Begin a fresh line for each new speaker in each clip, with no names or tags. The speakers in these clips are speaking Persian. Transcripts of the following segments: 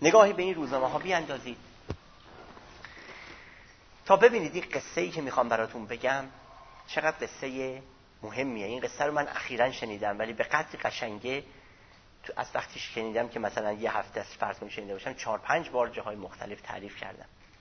نگاهی به این روزنامه ها بیاندازید تا ببینید این قصه ای که میخوام براتون بگم چقدر قصه مهمیه. این قصه رو من اخیراً شنیدم ولی به قدری قشنگه تو از وقتی شنیدم که مثلا یه هفته از فرض کنید شنیده باشم 4-5 بار جاهای مختلف تعریف کردم.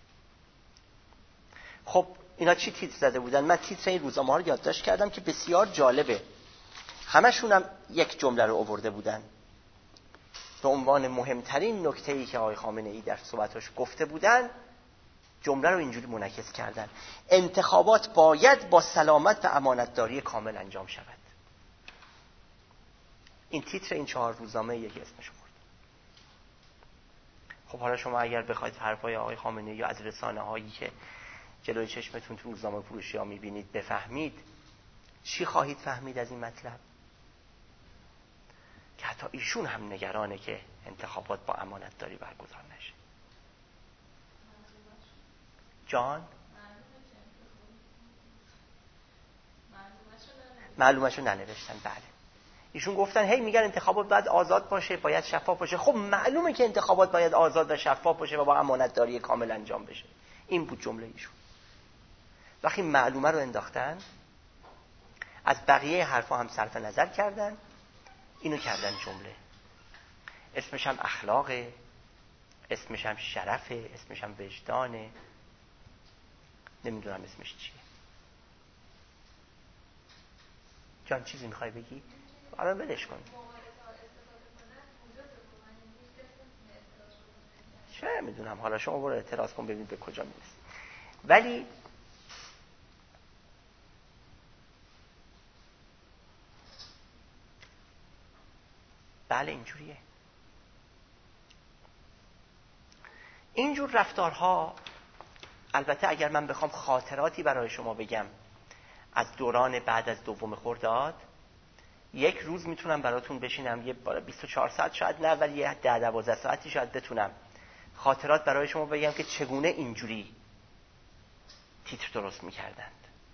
خب اینا چی تیتر زده بودن؟ من تیتر این روزنامه ها رو یادداشت کردم که بسیار جالبه. همشون هم یک جمله رو آورده بودن به عنوان مهمترین نکته‌ای که آقای خامنه‌ای در صحبتاش گفته بودن. جمله رو اینجوری منعکس کردن: انتخابات باید با سلامت و امانتداری کامل انجام شود. این تیتر این 4 روزنامه یکی اسمش بود. خب حالا شما اگر بخواید حرفای آقای خامنه‌ای یا از رسانه‌هایی که جلوی چشمتون تو روزنامه فروشی‌ها می‌بینید بفهمید، چی خواهید فهمید از این مطلب؟ که حتی ایشون هم نگرانه که انتخابات با امانتداری برگزار نشه. جان معلومه‌شو ننوشتن. بله ایشون گفتن هی میگن انتخابات باید آزاد باشه، باید شفاف باشه. خب معلومه که انتخابات باید آزاد و شفاف باشه و با امانتداری کامل انجام بشه. این بود جمله ایشون. وقتی معلومه رو انداختن، از بقیه حرفا هم صرف نظر کردن، اینو کردن جمله. اسمش هم اخلاقه، اسمش هم شرفه، اسمش هم وجدانه، نمیدونم اسمش چیه. جان چیزی میخوای بگی؟ آره بدش کن. چه میدونم، حالا شما برو اعتراض کن ببین به کجا میرسی. ولی بله اینجوریه. اینجور رفتارها، البته اگر من بخوام خاطراتی برای شما بگم از دوران بعد از 2 خرداد، یک روز میتونم براتون بشینم یه 24 ساعت شاید نه ولی 10-12 ساعتی شاید بتونم خاطرات برای شما بگم که چگونه اینجوری تیتر درست میکردند.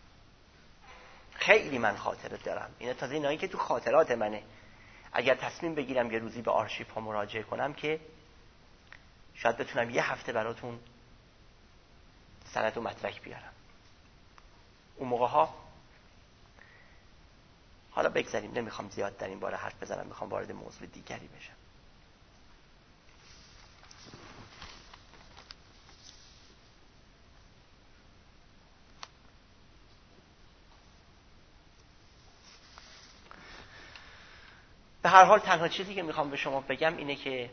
خیلی من خاطرات دارم. اینا تازه اینایی که تو خاطرات منه. اگر تصمیم بگیرم یه روزی به آرشیو ها مراجعه کنم که شاید بتونم یه هفته براتون سند و مدرک بیارم. اون موقع ها، حالا بگذاریم، نمیخوام زیاد در این باره حرف بزنم، میخوام وارد موضوع دیگری بشم. به هر حال تنها چیزی که میخوام به شما بگم اینه که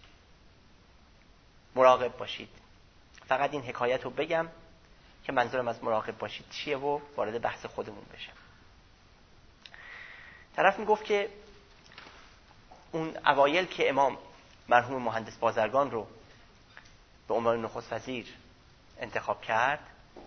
مراقب باشید. فقط این حکایت رو بگم که منظورم از مراقب باشید چیه و وارد بحث خودمون بشم. طرف میگفت که اون اوایل که امام مرحوم مهندس بازرگان رو به عنوان نخست وزیر انتخاب کرد،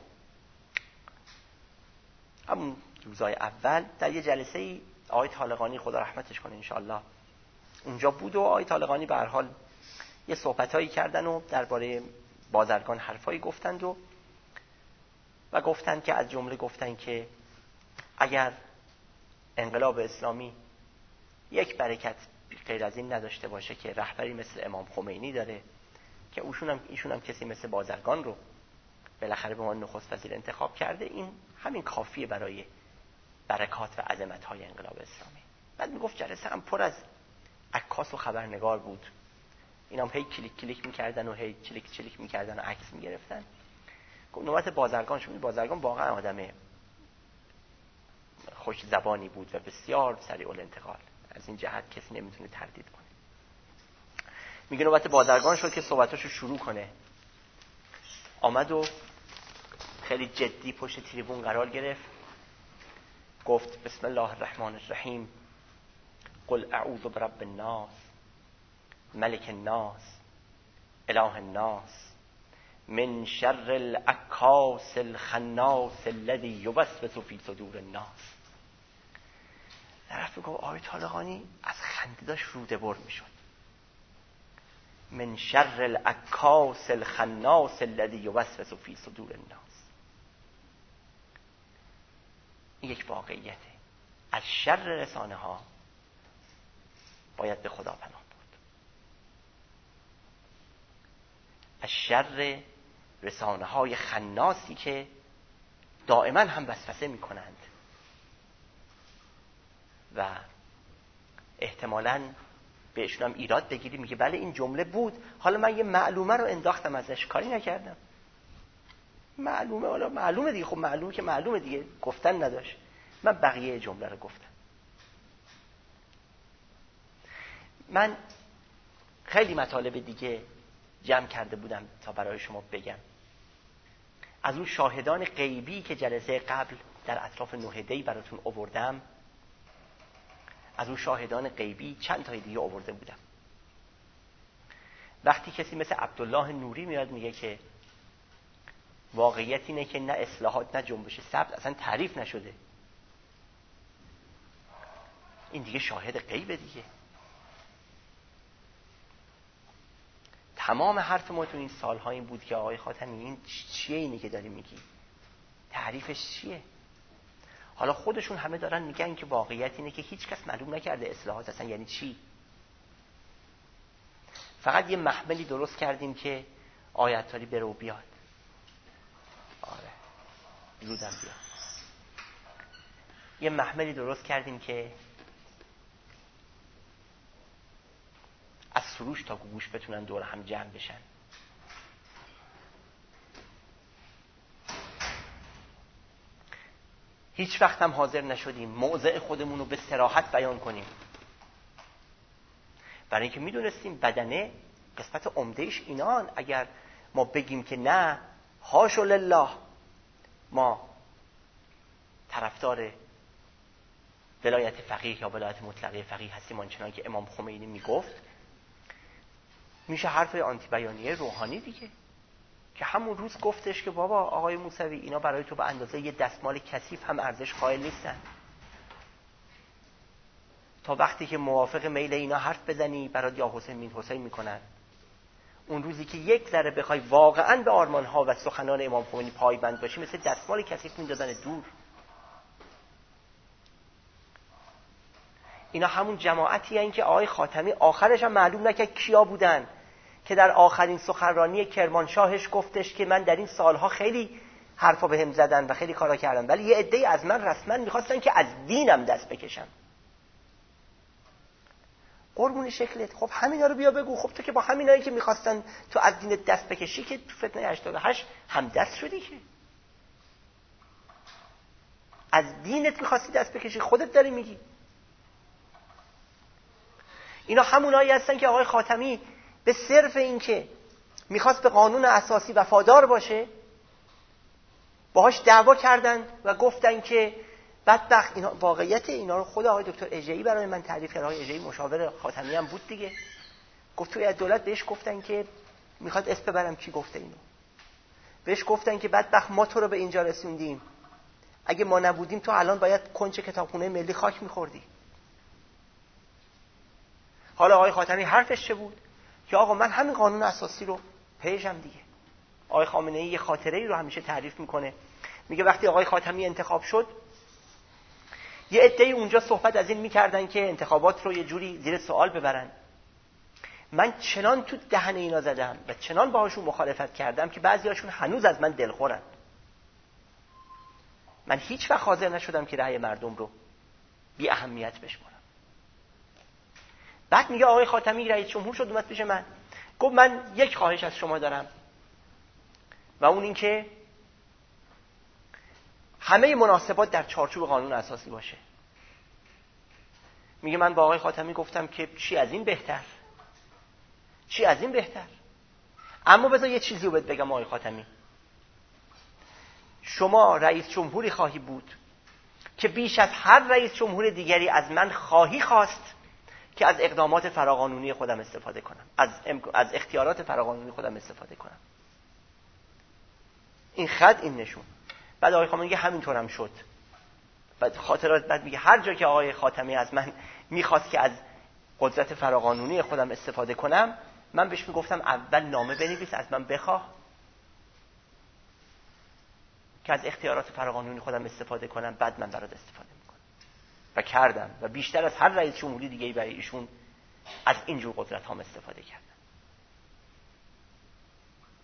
همون روزای اول در یه جلسه‌ای آقای طالقانی خدا رحمتش کنه انشالله اونجا بود و آقای طالقانی به هر حال یه صحبتایی کردن و درباره بازرگان حرفایی گفتند و گفتند که از جمله گفتند که اگر انقلاب اسلامی یک برکت غیر از این نداشته باشه که رهبری مثل امام خمینی داره که ایشون هم کسی مثل بازرگان رو بالاخره به عنوان نخست وزیر انتخاب کرده، این همین کافیه برای برکات و عظمت‌های انقلاب اسلامی. بعد میگفت جلسه هم پر از عکاس و خبرنگار بود. اینا هم هی کلیک کلیک می‌کردن و هی چلیک چلیک می‌کردن و عکس می‌گرفتن. نوبت بازرگان شد. بازرگان واقعا آدم خوش زبانی بود و بسیار سریع الانتقال. از این جهت کسی نمیتونه تردید کنه. میگه نوبت بازرگان شد که صحبتاشو شروع کنه. آمد و خیلی جدی پشت تریبون قرار گرفت. گفت بسم الله الرحمن الرحیم، قل اعوذ برب الناس، ملک الناس، اله الناس، من شر العکاس الخناس الذی یوسوس فی صدور الناس. طرف گفت آقای طالقانی از خنده داشت روده بر میشد. من شر العکاس الخناس الذی یوسوس فی صدور الناس. این یک واقعیته. از شر رسانه ها باید به خدا پناه برد. از شر رسانه‌های خناسی که دائما هم وسوسه می‌کنند و احتمالاً بهشون هم ایراد بگیری. میگه بله این جمله بود، حالا من یه معلومه رو انداختم ازش، کاری نکردم. معلومه، حالا معلومه دیگه، خب معلومه که معلومه دیگه، گفتن نداشت، من بقیه جمله رو گفتم. من خیلی مطالب دیگه جمع کرده بودم تا برای شما بگم. از اون شاهدان غیبی که جلسه قبل در اطراف نوهدی براتون آوردم، از اون شاهدان غیبی چند تای دیگه آورده بودم. وقتی کسی مثل عبدالله نوری میاد میگه که واقعیت اینه که نه اصلاحات نه جنبش سبز اصلا تعریف نشده، این دیگه شاهد غیبه دیگه. تمام حرف ما تو این سالها این بود که آقای خاتمی این چیه اینی که داری میگی؟ تعریفش چیه؟ حالا خودشون همه دارن میگن که واقعیت اینه که هیچ کس معلوم نکرده اصلاحات اصلا یعنی چی. فقط یه محملی درست کردیم که آیت‌الله بره و بیاد. آره زودم بیاد. یه محملی درست کردیم که از سروش تا گوش بتونن دور هم جمع بشن. هیچ وقت هم حاضر نشدیم موضع خودمون رو به صراحت بیان کنیم، برای اینکه میدونستیم بدنه قسمت عمدهش اینان. اگر ما بگیم که نه حاشا لله ما طرفدار ولایت فقیه یا ولایت مطلقه فقیه هستیم آنچنان که امام خمینی میگفت، میشه حرف آنتی بیانیه روحانی دیگه، که همون روز گفتش که بابا آقای موسوی اینا برای تو به اندازه یه دستمال کثیف هم ارزش قائل نیستن، تا وقتی که موافق میل اینا حرف بزنی برات یا حسین مین حسین میکنن. اون روزی که یک ذره بخوای واقعا به آرمان‌ها و سخنان امام خمینی پایبند باشی، مثل دستمال کثیف میندازن دور. اینا همون جماعتی هستن که آقای خاتمی آخرش هم معلوم نکرد کیا بودن، که در آخرین سخنرانی کرمانشاهش گفتش که من در این سالها خیلی حرفا بهم زدن و خیلی کارا کردم، ولی یه عده‌ای از من رسما می‌خواستن که از دینم دست بکشم. قربون شکلت، خب همینا رو بیا بگو. خب تو که با همینایی که می‌خواستن تو از دینت دست بکشی که تو فتنه 88 هم دست شدی، که از دینت می‌خواستی دست بکشی، خودت داری میگی. اینا همونایی هستن که آقای خاتمی به صرف این که میخواست به قانون اساسی وفادار باشه باهاش دعوا کردن و گفتن که بدبخت. اینا واقعیت اینا رو خود آقای دکتر اژه‌ای برای من تعریف کرد. آقای اژه‌ای مشاور خاتمی هم بود دیگه. گفت توی دولت بهش گفتن که میخواد اسم ببرم کی گفته اینو، بهش گفتن که بدبخت ما تو رو به اینجا رسوندیم، اگه ما نبودیم تو الان باید کنج کتابخونه ملی خاک میخوردی. حالا آقای خاتمی حرفش چه بود؟ که آقا من همین قانون اساسی رو پیشم دیگه. آقای خامنه‌ای یه خاطره‌ای رو همیشه تعریف میکنه، میگه وقتی آقای خاتمی انتخاب شد یه عده‌ای اونجا صحبت از این میکردن که انتخابات رو یه جوری زیر سوال ببرن. من چنان تو دهن اینا زدم و چنان باهاشون مخالفت کردم که بعضیاشون هنوز از من دلخورن. من هیچ وقت حاضر نشدم که رأی مردم رو بی اهمیت بشمارم. بعد میگه آقای خاتمی رئیس جمهور شد، اومد پیش من گفت من یک خواهش از شما دارم و اون این که همه مناسبات در چارچوب قانون اساسی باشه. میگه من با آقای خاتمی گفتم که چی از این بهتر، چی از این بهتر. اما بذار یه چیزی رو بهت بگم آقای خاتمی، شما رئیس جمهوری خواهی بود که بیش از هر رئیس جمهور دیگری از من خواهی خواست که از اقدامات فراقانونی خودم استفاده کنم، از اختیارات فراقانونی خودم استفاده کنم. این خط این نشون. بعد آقای خامنه‌ای میگه همینطورم شد. بعد خاطرات بعد میگه هر جا که آقای خاتمی از من میخواست که از قدرت فراقانونی خودم استفاده کنم، من بهش میگفتم اول نامه بنویس از من بخواه که از اختیارات فراقانونی خودم استفاده کنم، بعد من برات استفاده میکنم. و کردم و بیشتر از هر رئیس جمهوری دیگه‌ای برای ایشون از اینجور قدرت هم استفاده کردم.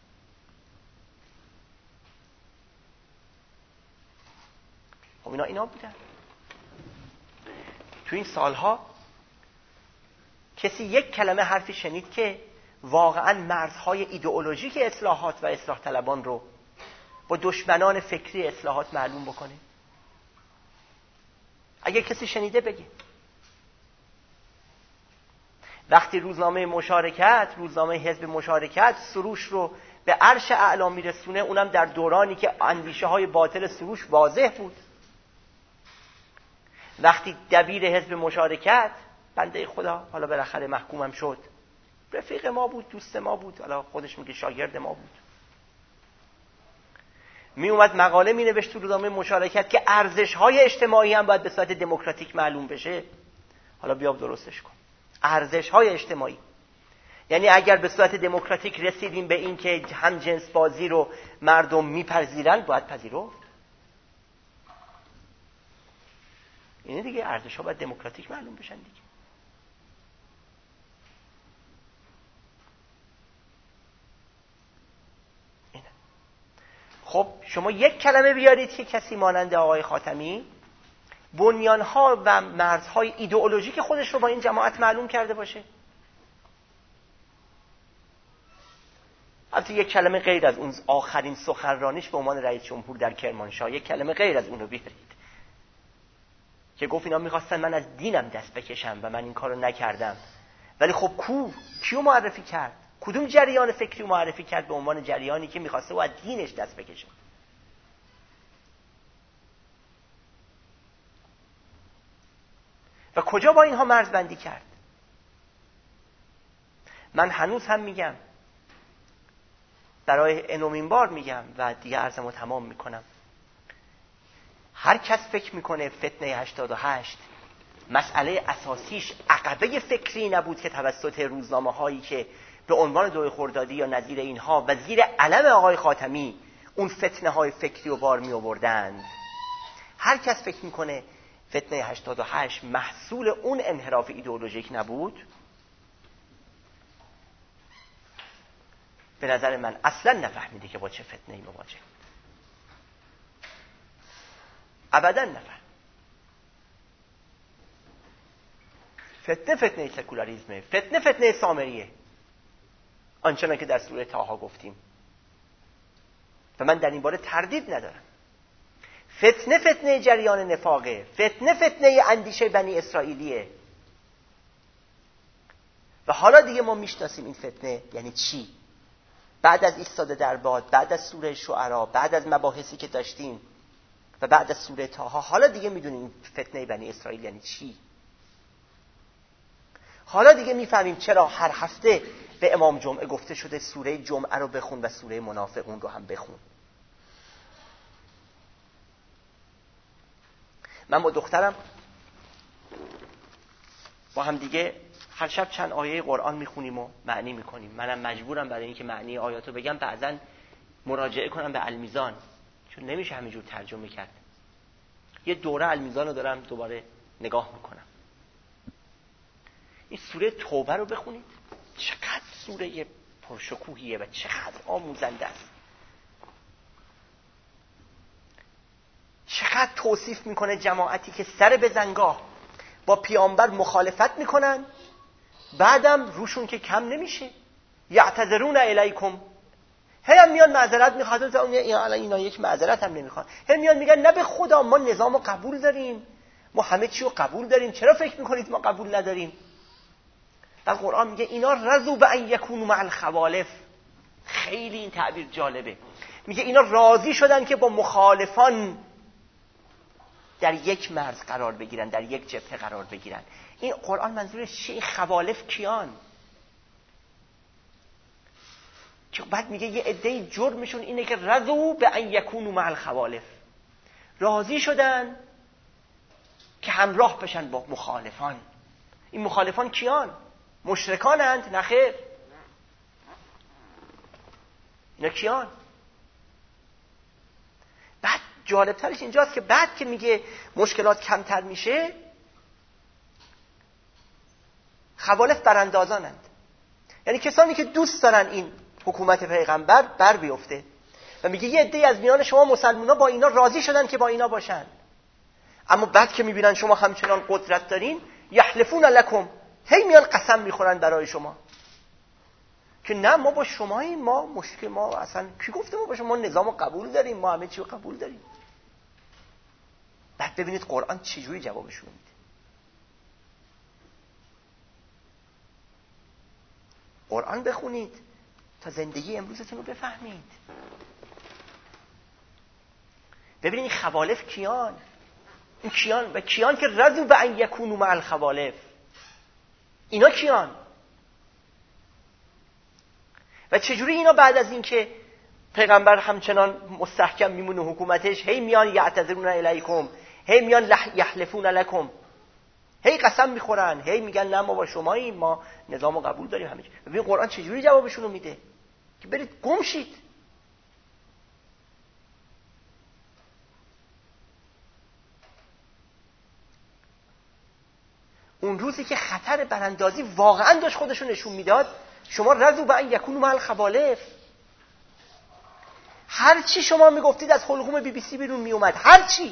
خب اینا بودن. تو این سالها کسی یک کلمه حرفی شنید که واقعا مرزهای ایدئولوژیک اصلاحات و اصلاح طلبان رو با دشمنان فکری اصلاحات معلوم بکنه؟ اگه کسی شنیده بگه. وقتی روزنامه حزب مشارکت سروش رو به عرش اعلا میرسونه، اونم در دورانی که اندیشه های باطل سروش واضح بود. وقتی دبیر حزب مشارکت، بنده خدا حالا بالاخره محکومم شد، رفیق ما بود، دوست ما بود، حالا خودش میگه شاگرد ما بود، می اومد مقاله می نوشت تو روزنامه مشارکت که ارزش های اجتماعی هم باید به صورت دموکراتیک معلوم بشه. حالا بیا درستش کن. ارزش های اجتماعی یعنی اگر به صورت دموکراتیک رسیدیم به این که هم جنس بازی رو مردم میپذیرن، باید پذیرفت. اینه دیگه، ارزش ها باید دموکراتیک معلوم بشن دیگه. اینه. خب شما یک کلمه بیارید که کسی مانند آقای خاتمی بنیانها و مرزهای ایدئولوژیک خودش رو با این جماعت معلوم کرده باشه. البته یک کلمه غیر از اون آخرین سخنرانیش به عنوان رئیس جمهور در کرمانشاه، یک کلمه غیر از اون رو بیارید که گفت اینا میخواستن من از دینم دست بکشم و من این کارو نکردم. ولی خب کیو معرفی کرد؟ کدوم جریان فکری معرفی کرد به عنوان جریانی که میخواسته او از دینش دست بکشه؟ و کجا با اینها مرزبندی کرد؟ من هنوز هم میگم، برای انومین بار میگم و دیگه عرضمو تمام میکنم، هر کس فکر میکنه فتنه 88 مسئله اساسیش عقبه فکری نبود که توسط روزنامه هایی که به عنوان دوی خردادی یا نظیر اینها و زیر علم آقای خاتمی اون فتنه های فکری رو بار می آوردند، هر کس فکر میکنه فتنه 88 محصول اون انحراف ایدئولوژیک نبود، به نظر من اصلا نفهمیده که با چه فتنه‌ای مواجه. ابدا نفهم. فتنه سکولاریسمه، فتنه سامریه، آنچنان که در سوره طه گفتیم و من در این باره تردید ندارم. فتنه جریان نفاقه، فتنه اندیشه بنی اسرائیلیه. و حالا دیگه ما میشناسیم این فتنه یعنی چی. بعد از ایستاده در باد، بعد از سوره شعرا، بعد از مباحثی که داشتیم و بعد از سوره طه، حالا دیگه میدونیم فتنه بنی اسرائیل یعنی چی. حالا دیگه میفهمیم چرا هر هفته به امام جمعه گفته شده سوره جمعه رو بخون و سوره منافقون رو هم بخون. من با دخترم با هم دیگه هر شب چند آیه قرآن میخونیم و معنی میکنیم. منم مجبورم برای اینکه معنی آیاتو بگم بعضن مراجعه کنم به المیزان، چون نمیشه همینجور ترجمه کرد. یه دوره المیزان رو دارم دوباره نگاه میکنم. این سوره توبه رو بخونید، چقدر سوره پرشکوهیه و چقدر آموزنده است. چقدر توصیف میکنه جماعتی که سر به زنگاه با پیامبر مخالفت میکنن، بعدم روشون که کم نمیشه. یعتذرون الیکم، هم میان معذرت میخواد، اینا یک معذرت هم نمیخوان، هم میان میگن نه به خدا ما نظامو قبول داریم، ما همه چی رو قبول داریم، چرا فکر میکنید ما قبول نداریم؟ در قرآن میگه اینا رضوا بان یکونوا مع الخوالف. خیلی این تعبیر جالبه. میگه اینا راضی شدن که با مخالفان در یک مرز قرار بگیرن، در یک جبهه قرار بگیرن. این قرآن منظورش چیه؟ خوالف کیان؟ که بعد میگه یه عده جرمشون اینه که رضوا بان یکونوا مع الخوالف، راضی شدن که همراه بشن با مخالفان. این مخالفان کیان؟ مشرکانند؟ نخیر. اینا کیان؟ بعد جالبترش اینجاست که بعد که میگه مشکلات کمتر میشه، خوالف براندازانند، یعنی کسانی که دوست دارن این حکومت پیغمبر بر بیفته. و میگه یه عده از میان شما مسلمان‌ها با اینا راضی شدن که با اینا باشن. اما بعد که میبینن شما همچنان قدرت دارین، یحلفون لکم، هی میان قسم میخورن برای شما که نه ما با شماییم، ما مشکل، ما اصلا کی گفته ما با شما نظامو قبول داریم، ما همه چی رو قبول داریم. بعد ببینید قرآن چجوری جوابشون میده. قرآن بخونید تا زندگی امروزتون رو بفهمید. ببینید این خوالف کیان؟ این کیان و کیان که رضوا بأن یکونوا مع الخوالف، اینا کیان؟ و چجوری اینا بعد از این که پیغمبر همچنان مستحکم میمونه حکومتش، هی میان یعتذرون الیکم، هی میان یحلفون لکم، هی قسم میخورن، هی میگن نه ما با شماییم، ما نظامو قبول داریم همه چی. ببین قرآن چجوری جوابشون رو میده که برید گم شید. اون روزی که خطر براندازی واقعا داشت خودشون نشون میداد، شما رضوا بأن یکونوا مع الخوالف، هر چی شما میگفتید از حلقوم بی بی سی بیرون میومد، هر چی.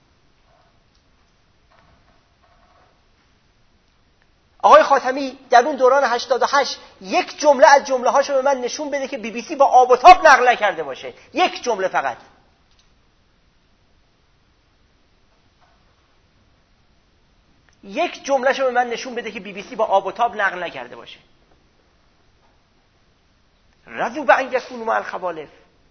آقای خاتمی در اون دوران 88 یک جمله از جمله هاشو به من نشون بده که بی بی سی با آب و تاب نقل کرده باشه، یک جمله فقط. یک جملهشو به من نشون بده که بی بی سی با آب و تاب نقل نکرده باشه. رضوا بأن یکونوا مع الخوالف.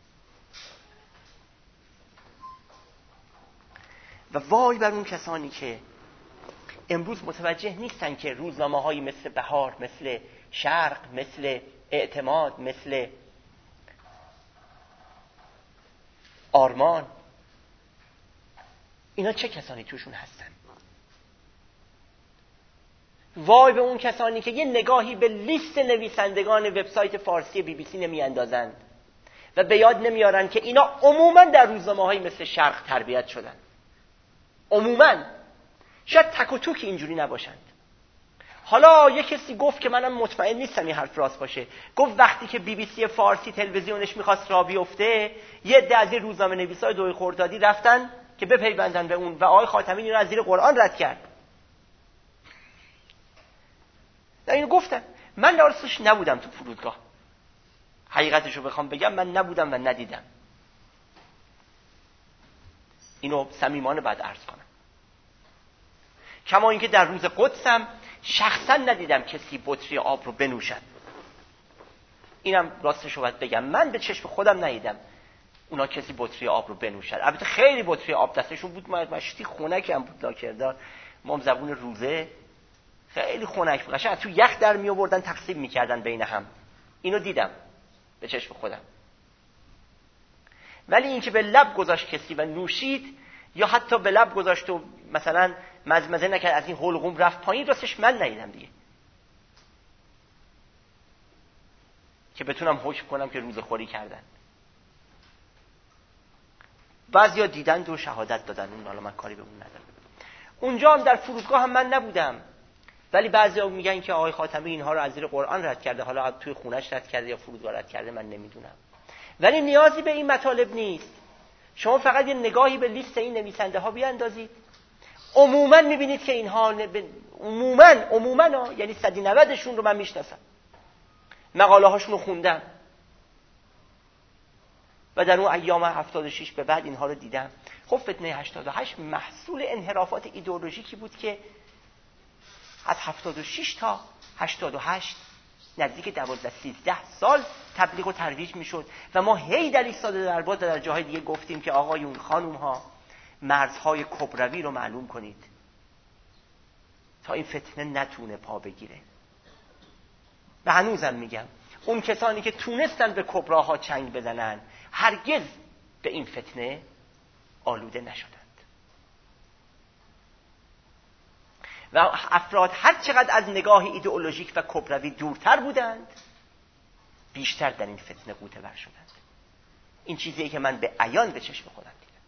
و وای بر اون کسانی که امروز متوجه نیستن که روزنامه‌هایی مثل بهار، مثل شرق، مثل اعتماد، مثل آرمان، اینا چه کسانی توشون هستن. وای به اون کسانی که یه نگاهی به لیست نویسندگان وبسایت فارسی بی بی سی نمیاندازند و به یاد نمیارن که اینا عموماً در روزنامه‌هایی مثل شرق تربیت شدن. عموماً، شاید تک و توک اینجوری نباشند. حالا یک کسی گفت که منم مطمئن نیستم این حرف راست باشه، گفت وقتی که بی بی سی فارسی تلویزیونش میخواست راه بیفته، یه عده از این روزنامه نویسای دوی خردادی رفتن که بپیوندن به اون و آقای خاتمی اینو از زیر قرآن رد کرد. نه اینو گفتن. من راستش نبودم تو فرودگاه، حقیقتشو بخوام بگم من نبودم و ندیدم. اینو صمیمانه بعد عرض کنم. کما اینکه در روز قدسم شخصا ندیدم کسی بطری آب رو بنوشد. اینم راستشو باید بگم، من به چشم خودم ندیدم اونا کسی بطری آب رو بنوشد. البته خیلی بطری آب دستشون بود، مشتی خنک هم بود لاکردار، ما زبون روزه خیلی خنک بود، قشنگ تو یخ در می آوردن تقسیم میکردن بین هم. اینو دیدم به چشم خودم. ولی اینکه به لب گذاشت کسی و نوشید، یا حتی به لب گذاشت و مثلا مزمزه نکرد از این حلقوم رفت پایین، راستش من ندیدم دیگه که بتونم حکم کنم که روزه خوری کردن. بعضیا دیدن و شهادت دادن، اون حالا من کاری به اون ندارم. اونجا هم در فرودگاه هم من نبودم، ولی بعضیا میگن که آقای خاتمی اینها رو از زیر قرآن رد کرده، حالا توی خونش رد کرده یا فرودگاه رد کرده من نمیدونم. ولی نیازی به این مطالب نیست. شما فقط یه نگاهی به لیست این نویسنده ها بیاندازید، عموما میبینید که اینها عموما یعنی 190شون رو من میشناسم، مقاله هاشون رو خوندم و در اون ایام 76 به بعد اینها رو دیدم. خب فتنه 88 محصول انحرافات ایدئولوژیکی بود که از 76 تا 88 نزدیک 12-13 سال تبلیغ و ترویج میشد و ما هی در ایستاده دربار در جاهای دیگه گفتیم که آقایون خانوم ها مرزهای کبروی رو معلوم کنید تا این فتنه نتونه پا بگیره. و هنوزم میگم اون کسانی که تونستن به کبراها چنگ بزنن هرگز به این فتنه آلوده نشدند. و افراد هر چقدر از نگاه ایدئولوژیک و کبروی دورتر بودند بیشتر در این فتنه غوطه ور شدند. این چیزیه که من به عیان به چشم خودم دیدم.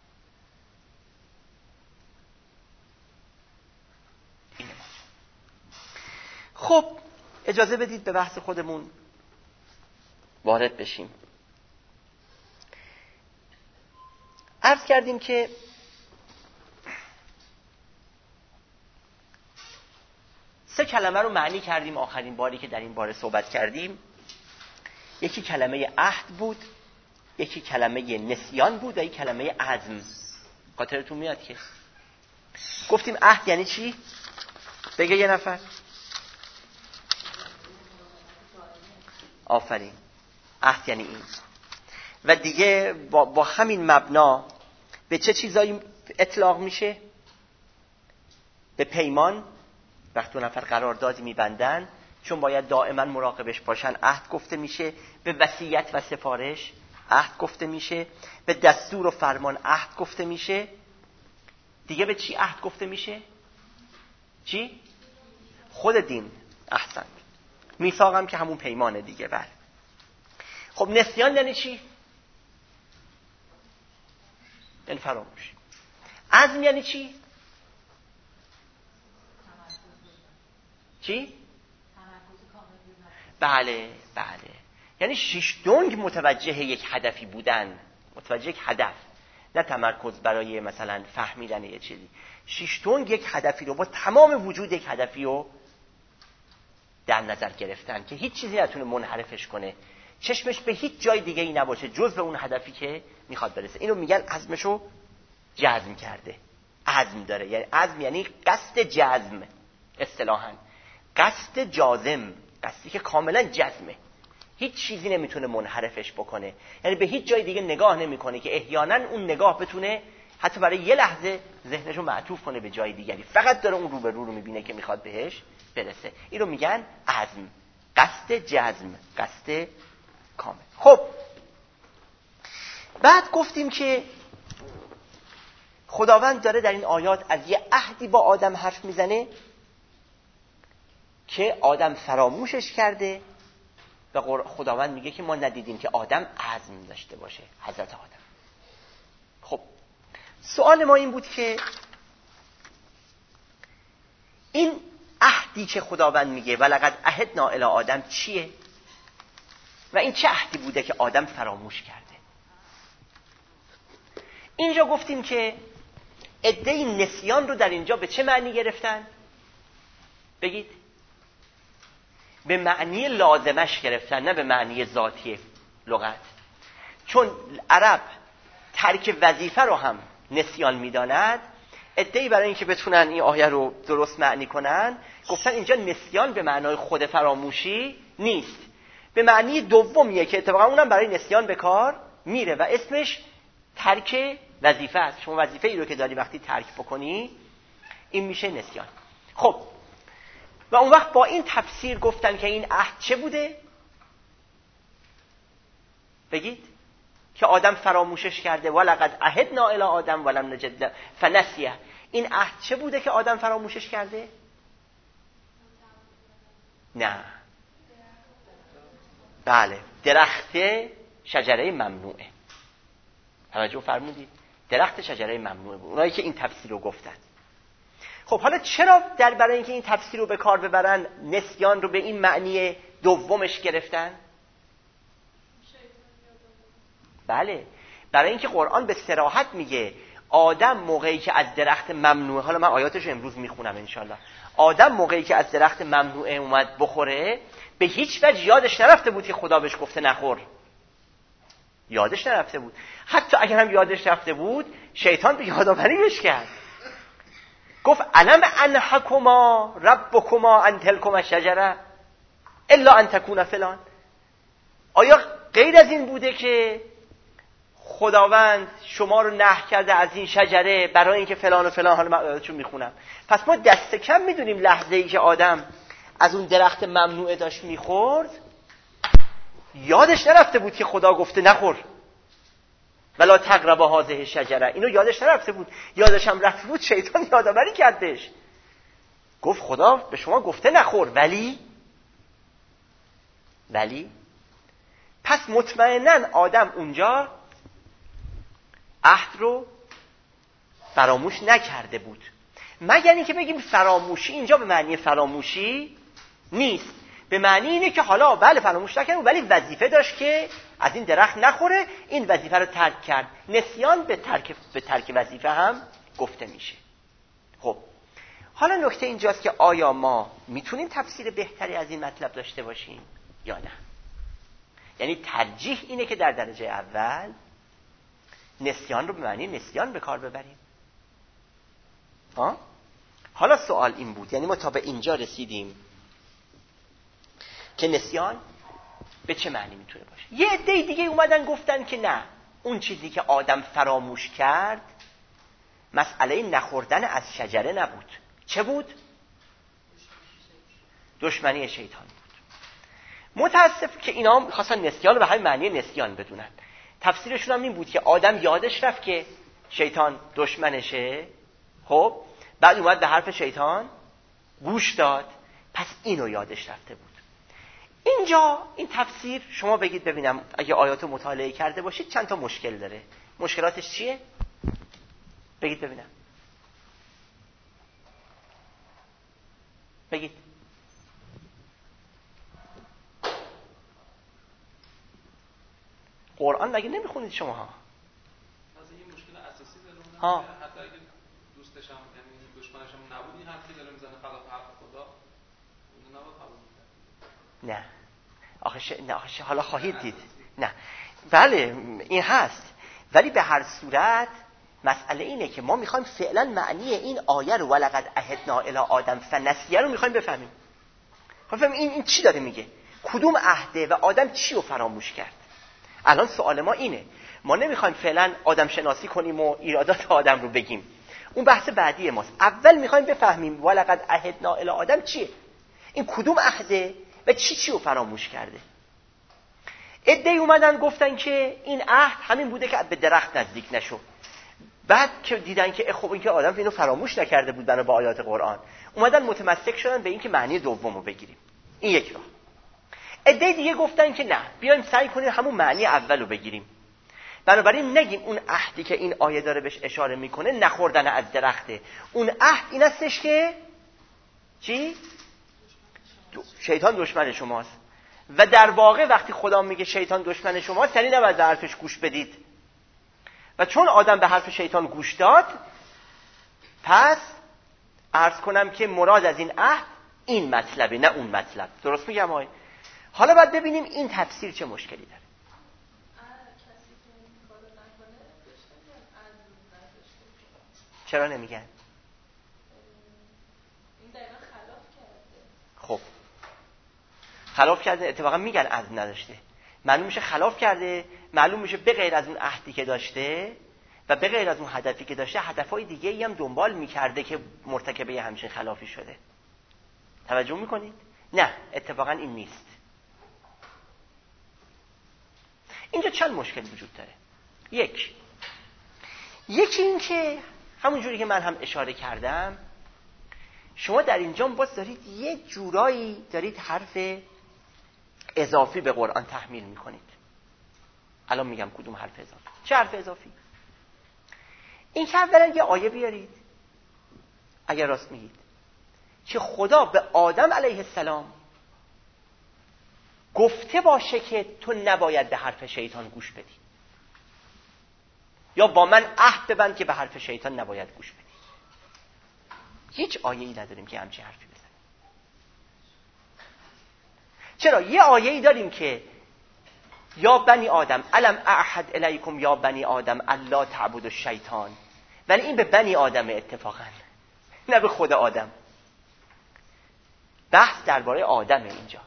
اینه. خب اجازه بدید به بحث خودمون وارد بشیم. عرض کردیم که 3 کلمه رو معنی کردیم آخرین باری که در این باره صحبت کردیم. یکی کلمه عهد بود، یکی کلمه نسیان بود و یکی کلمه عزم. خاطرتون میاد که گفتیم عهد یعنی چی؟ بگه یه نفر. آفرین. عهد یعنی این. و دیگه با همین مبنا به چه چیزایی اطلاق میشه؟ به پیمان، وقتی دو نفر قراردادی میبندن چون باید دائما مراقبش باشن عهد گفته میشه. به وصیت و سفارش عهد گفته میشه. به دستور و فرمان عهد گفته میشه. دیگه به چی عهد گفته میشه؟ چی؟ خود دین. احسن. میثاق هم که همون پیمانه دیگه. بله. خب نسیان یعنی چی؟ یعنی فراموشی. عزم یعنی چی؟ چی؟ بله بله، یعنی شش دنگ متوجه یک هدفی بودن، متوجه یک هدف، نه تمرکز برای مثلا فهمیدن یه چیزی. شش دنگ یک هدفی رو با تمام وجود یک هدفی رو در نظر گرفتن که هیچ چیزی نتونه منحرفش کنه، چشمش به هیچ جای دیگه ای نباشه جز به اون هدفی که میخواد برسه. اینو میگن عزمشو جزم کرده. عزم داره، یعنی عزم یعنی قصد جزم. اصطلاحاً قصد جازم، قصدی که کاملا جزمه، هیچ چیزی نمیتونه منحرفش بکنه، یعنی به هیچ جای دیگه نگاه نمیکنه که احیانا اون نگاه بتونه حتی برای یه لحظه ذهنشو معطوف کنه به جای دیگری، فقط داره اون روبرو رو میبینه که میخواد بهش برسه. این رو میگن عزم، قصد جزم، قصد کامل. خب بعد گفتیم که خداوند داره در این آیات از یه عهدی با آدم حرف میزنه که آدم فراموشش کرده و خداوند میگه که ما ندیدیم که آدم عزم داشته باشه، حضرت آدم. خب سوال ما این بود که این عهدی که خداوند میگه ولقد عهدنا الی آدم چیه و این چه عهدی بوده که آدم فراموش کرده؟ اینجا گفتیم که عده‌ای نسیان رو در اینجا به چه معنی گرفتن؟ بگید. به معنی لازمش گرفتن، نه به معنی ذاتی لغت. چون عرب ترک وظیفه رو هم نسیان میداند، عده‌ای برای اینکه بتونن این آیه رو درست معنی کنن گفتن اینجا نسیان به معنای خود فراموشی نیست، به معنی دومیه که اتفاقا اونم برای نسیان به کار میره و اسمش ترک وظیفه است. شما وظیفه ای رو که داری وقتی ترک بکنی این میشه نسیان. خب و اون وقت با این تفسیر گفتن که این عهد چه بوده؟ بگید. که آدم فراموشش کرده. ولقد عهدنا الی آدم ولم نجد فنسیه. این عهد چه بوده که آدم فراموشش کرده؟ نه. بله، درخت شجره ممنوعه. توجه فرمودید؟ درخت شجره ممنوعه بود. اونایی که این تفسیر رو گفتن. خب حالا چرا برای اینکه این تفسیر رو به کار ببرن نسیان رو به این معنی دومش گرفتن؟ بله، برای اینکه قرآن به صراحت میگه آدم موقعی که از درخت ممنوعه، حالا من آیاتش امروز میخونم انشالله، آدم موقعی که از درخت ممنوعه اومد بخوره به هیچ وجه یادش نرفته بود که خدا بهش گفته نخور. یادش نرفته بود. حتی اگر هم یادش رفته بود شیطان به یادآوریش کرد، گفت الم انحکما ربکما ان تلکما شجره الا ان تکونا فلان. آیا غیر از این بوده که خداوند شما رو نهی کرده از این شجره برای اینکه فلان و فلان؟ حالا من آیاتشو میخونم. پس ما دست کم میدونیم لحظه ای که آدم از اون درخت ممنوعه داشت میخورد یادش نرفته بود که خدا گفته نخور، ولا تقربا هذه الشجره. اینو یادش نرفته بود. یادش هم رفته بود شیطان یادآوری کردش، گفت خدا به شما گفته نخور، ولی پس مطمئناً آدم اونجا عهد رو فراموش نکرده بود، مگر اینکه بگیم فراموشی اینجا به معنی فراموشی نیست، به معنی اینه که حالا بله فراموش نکرد ولی وظیفه داشت که از این درخت نخوره، این وظیفه رو ترک کرد. نسیان به ترک وظیفه هم گفته میشه. خب حالا نکته اینجاست که آیا ما میتونیم تفسیر بهتری از این مطلب داشته باشیم یا نه؟ یعنی ترجیح اینه که در درجه اول نسیان رو به معنی نسیان به کار ببریم. حالا سوال این بود، یعنی ما تا به اینجا رسیدیم که نسیان به چه معنی میتونه باشه. یه عده دیگه اومدن گفتن که نه، اون چیزی که آدم فراموش کرد مسئله نخوردن از شجره نبود. چه بود؟ دشمنی شیطان بود. متاسف که اینا می‌خواستن نسیان رو به همین معنی نسیان بدونن. تفسیرشون هم این بود که آدم یادش رفت که شیطان دشمنشه، خب بعد اومد به حرف شیطان گوش داد، پس اینو یادش رفته بود. اینجا این تفسیر شما بگید ببینم اگه آیاتو مطالعه کرده باشید چند تا مشکل داره. مشکلاتش چیه؟ بگید ببینم. بگید. قرآن مگه نمیخونید شما ها؟
از این مشکل اساسی داره
ها.
حتی اگه دوستش هم یعنی دشمنش هم نبود این حرفی داره میزنه خلاف حرف خدا اون نباید قبول کنه.
نه. آخه حالا خواهید دید. نه. بله این هست، ولی به هر صورت مسئله اینه که ما میخوایم فعلا معنی این آیه رو ولقد عهدنا الی آدم فنسیه رو میخوایم بفهمیم. بفهمیم این چی داره میگه، کدوم عهده و آدم چی رو فراموش کرد. الان سوال ما اینه، ما نمیخوایم فعلا آدم شناسی کنیم و ایرادات آدم رو بگیم، اون بحث بعدی ماست. اول میخوایم بفهمیم ولقد عهدنا الی آدم چیه، این کدوم عهده و چی رو فراموش کرده. عده‌ای اومدن گفتن که این عهد همین بوده که به درخت نزدیک نشو. بعد که دیدن که خب این که آدم اینو فراموش نکرده بود بنا به آیات قرآن، اومدن متمسک شدن به این که معنی دومو بگیریم. این یک راه. عده دیگه گفتن که نه، بیایم سعی کنیم همون معنی اولو بگیریم. بنابراین نگیم اون عهدی که این آیه داره بهش اشاره میکنه نخوردن از درخته. اون عهد این استش که چی؟ شیطان دشمن شماست. و در واقع وقتی خدا میگه شیطان دشمن شماست یعنی نباید به حرفش گوش بدید. و چون آدم به حرف شیطان گوش داد، پس عرض کنم که مراد از این عهد این مطلبه نه اون مطلب. درست میگم آقای؟ حالا باید ببینیم این تفسیر چه مشکلی داره. چرا نمیگن؟
این دقیقا خلاف کرده.
خب خلاف کرده، اتفاقا میگن عزم نداشته. معلوم میشه خلاف کرده، معلوم میشه به غیر از اون عهدی که داشته و به غیر از اون هدفی که داشته هدفهای دیگه ای هم دنبال میکرده که مرتکب یه همچین خلافی شده. توجه میکنید؟ نه، اتفاقا این نیست. اینجا چند مشکل وجود داره. یکی این که همون جوری که من هم اشاره کردم، شما در اینجا باز دارید یه جورایی دارید حرف اضافی به قرآن تحمیل میکنید. الان میگم کدوم حرف اضافی. چه حرف اضافی؟ این که اولا یه آیه بیارید، اگر راست میگید، که خدا به آدم علیه السلام گفته باشه که تو نباید به حرف شیطان گوش بدی، یا با من عهد ببند که به حرف شیطان نباید گوش بدی. هیچ آیه‌ای نداریم که همچین حرفی بزنیم. چرا؟ یه آیه‌ای داریم که یا بنی آدم الم اعهد الیکم یا بنی آدم الا تعبدوا الشیطان، ولی این به بنی آدم اتفاقا، نه به خود آدم. بحث درباره آدمه اینجا.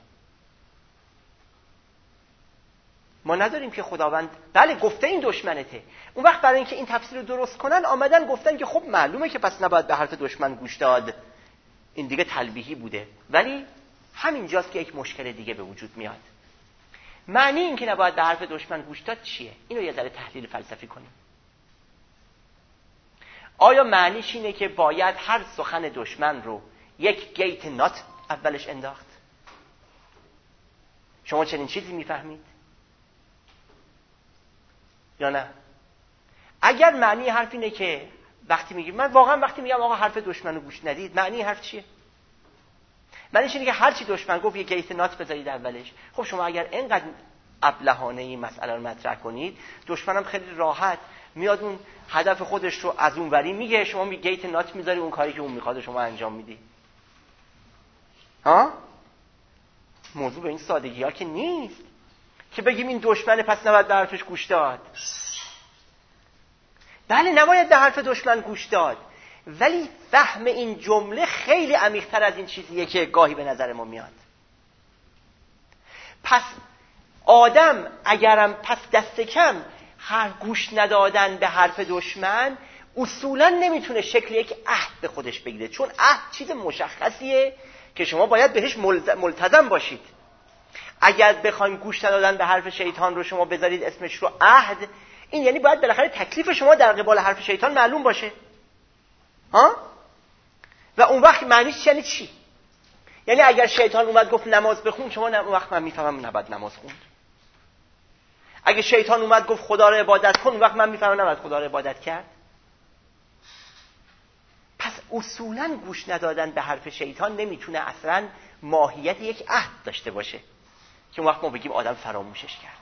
ما نداریم که خداوند بله گفته این دشمنته. اون وقت برای اینکه این تفسیر رو درست کنن آمدن گفتن که خب معلومه که پس نباید به حرف دشمن گوش داد، این دیگه تلبیحی بوده. ولی همینجاست که یک مشکل دیگه به وجود میاد. معنی این که نباید به حرف دشمن گوش داد چیه؟ اینو یه ذره تحلیل فلسفی کنیم. آیا معنیش اینه که باید هر سخن دشمن رو یک گیت نات اولش انداخت؟ شما چنین چیزی میفهمید؟ یا نه؟ اگر معنی حرف اینه که وقتی میگیم، من واقعا وقتی میگم آقا حرف دشمن رو گوش ندید، معنی حرف چیه؟ معنیش اینه که هر چی دشمن گفت یک گیت نات بذارید اولش. خب شما اگر اینقدر ابلهانه این مسئله رو مطرح کنید، دشمنم خیلی راحت میاد اون هدف خودش رو از اون وری میگه، شما می گیت نات میذاری اون کاری که اون میخواد شما انجام میدی. ها؟ موضوع به این سادگی ها که نیست که بگیم این دشمن پس نباید به حرفش گوش داد. بله نباید به حرف دشمن گوش داد، ولی فهم این جمله خیلی عمیق‌تر از این چیزیه که گاهی به نظر ما میاد. پس آدم اگرم پس دست کم هر گوش ندادن به حرف دشمن اصولا نمیتونه شکل یک عهد به خودش بگیره، چون عهد چیز مشخصیه که شما باید بهش ملتزم باشید. اگر بخوایم گوش ندادن به حرف شیطان رو شما بذارید اسمش رو عهد، این یعنی باید بالاخره تکلیف شما در قبال حرف شیطان معلوم باشه. ها؟ و اون وقت معنیش یعنی چی؟ یعنی اگر شیطان اومد گفت نماز بخون، شما اون وقت من میفهمم نباید نماز خوند. اگه شیطان اومد گفت خدا رو عبادت کن، اون وقت من میفهمم نباید خدا رو عبادت کرد. پس اصولاً گوش ندادن به حرف شیطان نمیتونه اصلاً ماهیت یک عهد داشته باشه که اون وقت ما بگیم آدم فراموشش کرد.